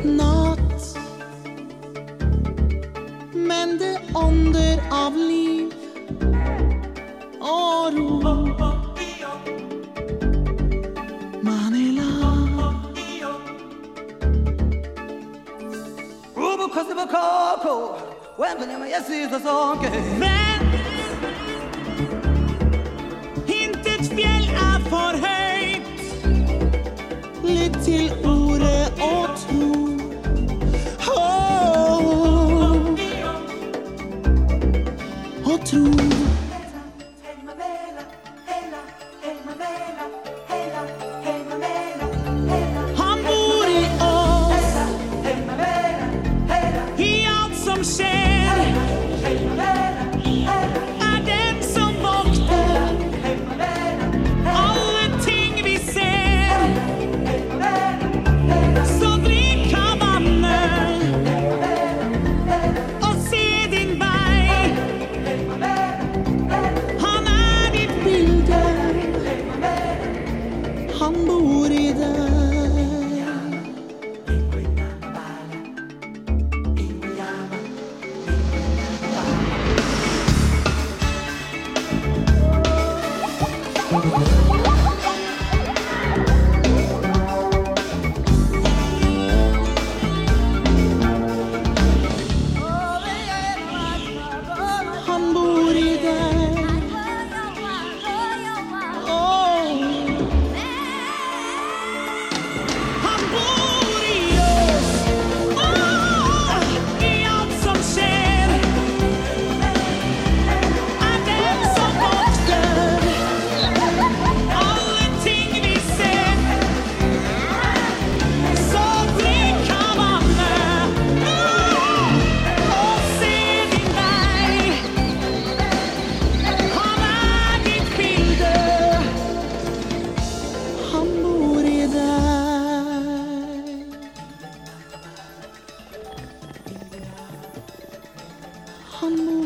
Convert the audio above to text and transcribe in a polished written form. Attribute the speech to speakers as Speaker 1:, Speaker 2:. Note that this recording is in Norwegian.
Speaker 1: natt. Men det ånder av liv og ro. Manila.
Speaker 2: Rubo Kosovo Coco, when the yes is a song.
Speaker 1: Men intet fjell er for høyt. Lytt til ordet og tro. Og tro. Han bor i oss, i alt som skjer. Er den som vokter alle ting vi ser. Så drikk av vannet og se din vei. Han er ditt bilde, han bor i deg. Han bor i deg. Han bor i oss, i alt som skjer. Er den som vokter alle ting vi ser. Så drikk av vannet og se din vei. Han er ditt bilde, han bor i deg. Han bor